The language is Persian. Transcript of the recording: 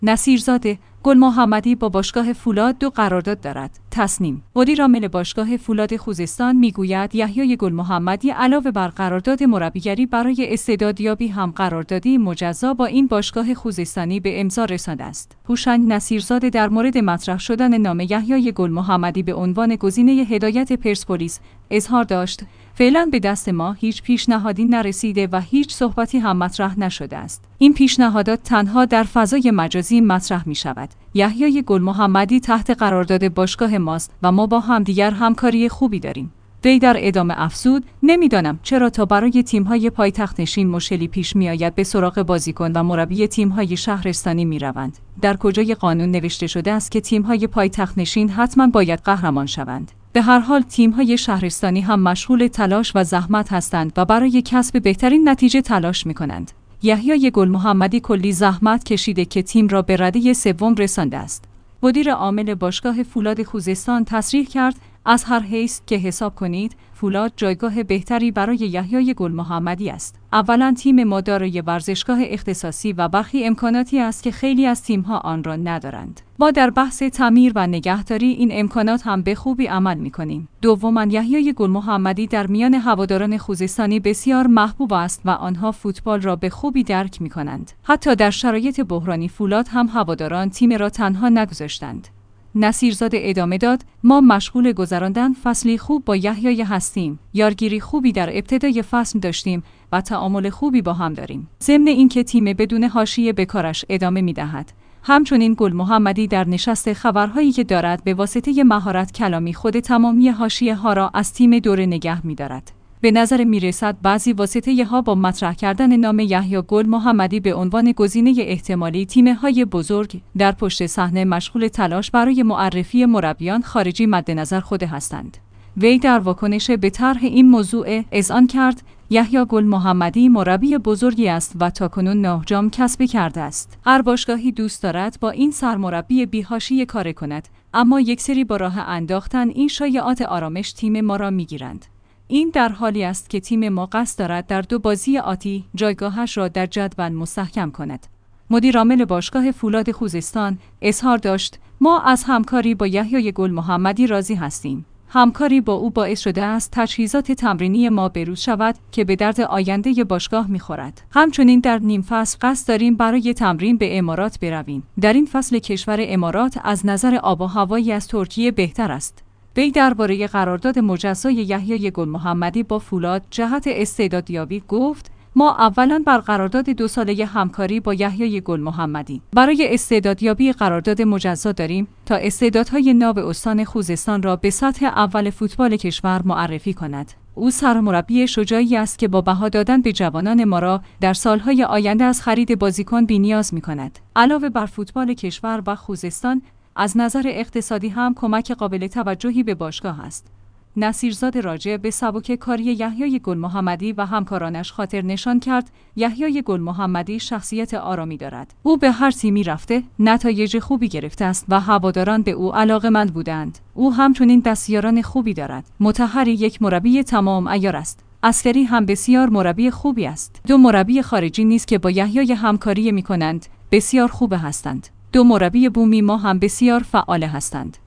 نصیرزاده: گل محمدی با باشگاه فولاد 2 قرارداد دارد. تصنیم: مدیر عامل باشگاه فولاد خوزستان میگوید یحیی گل محمدی علاوه بر قرارداد مربیگری برای استعدادیابی هم قراردادی مجزا با این باشگاه خوزستانی به امضا رسانده است. هوشنگ نصیرزاده در مورد مطرح شدن نام یحیی گل محمدی به عنوان گزینه هدایت پرسپولیس اظهار داشت: فعلا به دست ما هیچ پیشنهادی نرسیده و هیچ صحبتی هم مطرح نشده است. این پیشنهادات تنها در فضای مجازی مطرح می شود. یحیی گل محمدی تحت قرارداد باشگاه ماست و ما با همدیگر همکاری خوبی داریم. وی در ادامه افزود: نمیدانم چرا تا برای تیم‌های پایتخت نشین مشکلی پیش می‌آید به سراغ بازیکن و مربی تیم‌های شهرستانی می‌روند. در کجای قانون نوشته شده است که تیم‌های پایتخت نشین حتما باید قهرمان شوند؟ به هر حال تیم‌های شهرستانی هم مشغول تلاش و زحمت هستند و برای کسب بهترین نتیجه تلاش می‌کنند. یحیی گل محمدی کلی زحمت کشیده که تیم را به رده سوم رسانده است. مدیر عامل باشگاه فولاد خوزستان تصریح کرد: از هر حیث که حساب کنید، فولاد جایگاه بهتری برای یحیی گل محمدی است. اولا تیم ما دارای ورزشگاه اختصاصی و برخی امکاناتی است که خیلی از تیم‌ها آن را ندارند. ما در بحث تعمیر و نگهداری این امکانات هم به خوبی عمل می‌کنیم. دوما یحیی گل محمدی در میان هواداران خوزستانی بسیار محبوب است و آنها فوتبال را به خوبی درک می‌کنند. حتی در شرایط بحرانی فولاد هم هواداران تیم را تنها نگذاشتند. نصیرزاده ادامه داد: ما مشغول گذراندن فصلی خوب با یحیی هستیم. یارگیری خوبی در ابتدای فصل داشتیم و تعامل خوبی با هم داریم. ضمن اینکه تیم بدون حاشیه به کارش ادامه می‌دهد. همچنین گل محمدی در نشست خبرهایی که دارد به واسطه مهارت کلامی خود تمامی حاشیه‌ها را از تیم دور نگه می‌دارد. به نظر میرسد بعضی واسطه‌ها با مطرح کردن نام یحیی گل محمدی به عنوان گزینه احتمالی تیم‌های بزرگ در پشت صحنه مشغول تلاش برای معرفی مربیان خارجی مد نظر خود هستند. وی در واکنش به طرح این موضوع اذعان کرد: یحیی گل محمدی مربی بزرگی است و تاکنون 9 جام کسب کرده است. هر باشگاهی دوست دارد با این سرمربی بی‌حاشیه کار کند، اما یک سری با راه انداختن این شایعات آرامش تیم ما را می‌گیرند. این در حالی است که تیم ما قصد دارد در 2 بازی آتی جایگاهش را در جدول مستحکم کند. مدیر عامل باشگاه فولاد خوزستان اظهار داشت: ما از همکاری با یحیی گل محمدی راضی هستیم. همکاری با او باعث شده است تجهیزات تمرینی ما بروز شود که به درد آینده باشگاه می‌خورد. همچنین در نیم فصل قصد داریم برای تمرین به امارات برویم. در این فصل کشور امارات از نظر آب و هوایی از ترکیه بهتر است. وی درباره قرارداد مجزای یحیی گل محمدی با فولاد جهت استعدادیابی گفت: ما اولا بر قرارداد 2 ساله همکاری با یحیی گل محمدی برای استعدادیابی قرارداد مجزا داریم تا استعدادهای ناب استان خوزستان را به سطح اول فوتبال کشور معرفی کند. او سرمربی شجاعی است که با بها دادن به جوانان ما را در سالهای آینده از خرید بازیکن بی‌نیاز می‌کند. علاوه بر فوتبال کشور و خوزستان، از نظر اقتصادی هم کمک قابل توجهی به باشگاه است. نصیرزاده راجع به سبک کاری یحیی گل محمدی و همکارانش خاطر نشان کرد: یحیی گل محمدی شخصیت آرامی دارد. او به هر تیمی رفته، نتایج خوبی گرفته است و هواداران به او علاقه‌مند بودند. او همچنین دستیاران خوبی دارد. مطهری یک مربی تمام عیار است. عسکری هم بسیار مربی خوبی است. 2 مربی خارجی نیز که با یحیی همکاری می‌کنند بسیار خوب هستند. 2 مربی بومی ما هم بسیار فعال هستند.